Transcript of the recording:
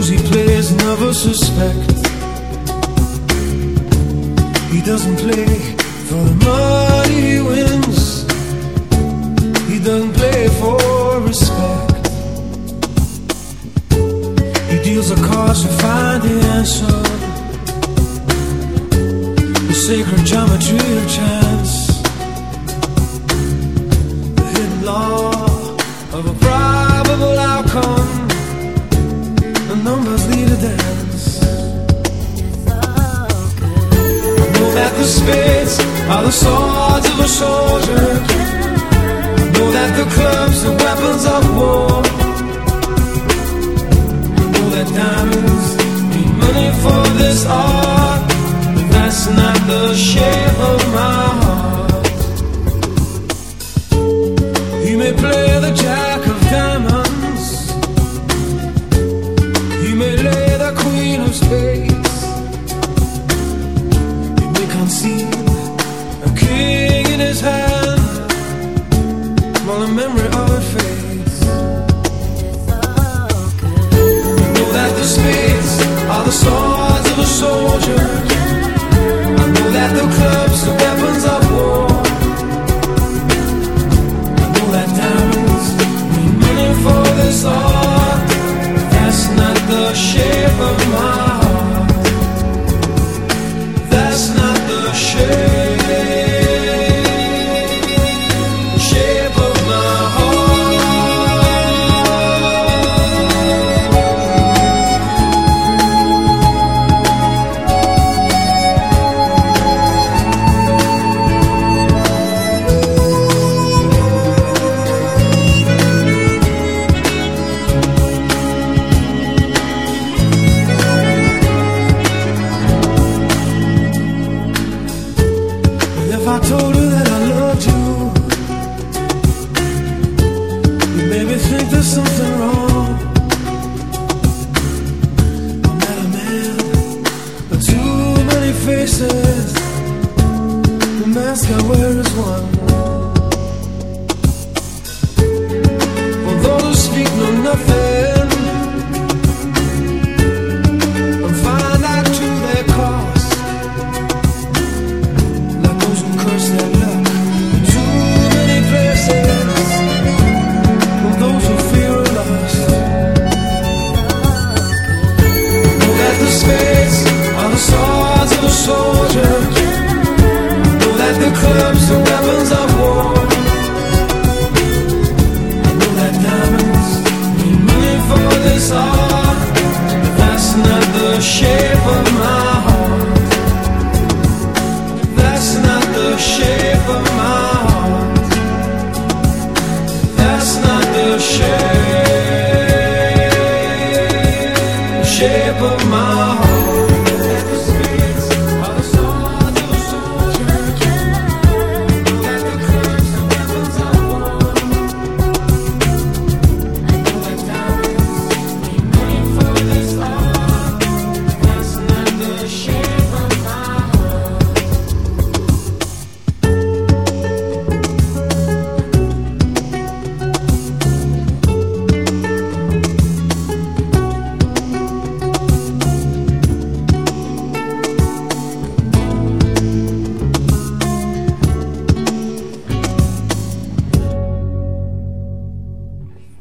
those he plays never suspect. He doesn't play for the money he wins. He doesn't play for respect. He deals the cards to find the answer, the sacred geometry of chance, the hidden law of a probable outcome. The numbers lead a dance. Know that the spades are the swords of a soldier. Know that the clubs are weapons of war. Know that diamonds need money for this art, but that's not the shape of my heart. He may play the jack of diamonds, he may lay the queen of spades, he may conceive a king in his hand while the memory of it fades. Know that the spades are the swords of a soldier. I know that the clubs are weapons of war. I know that diamonds need money for this art. That's not the shape of my heart. That's not the shape of my If I told you that I loved you, you made me think there's something wrong. I'm not a man with too many faces. The mask I wear is one. For those who speak know nothing and find out to their cost, like those who curse their luck in too many places, for those who fear are lost. Know that the spades are the swords of a soldier. Know that the clubs are weapons of war. I know that diamonds need money for this art, but that's not the shape of my heart. That's not the shape of my heart. That's not the shape of my heart.